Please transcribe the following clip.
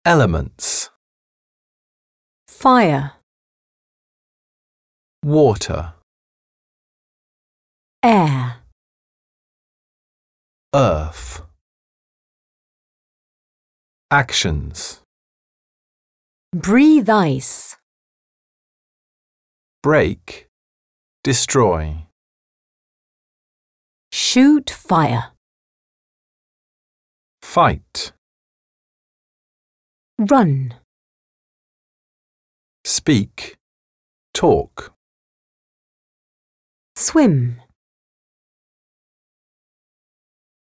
Elements. fire, Water. air, Earth. Actions. breathe ice, Break. Destroy. shoot fire, Fight. run, Speak. Talk. swim.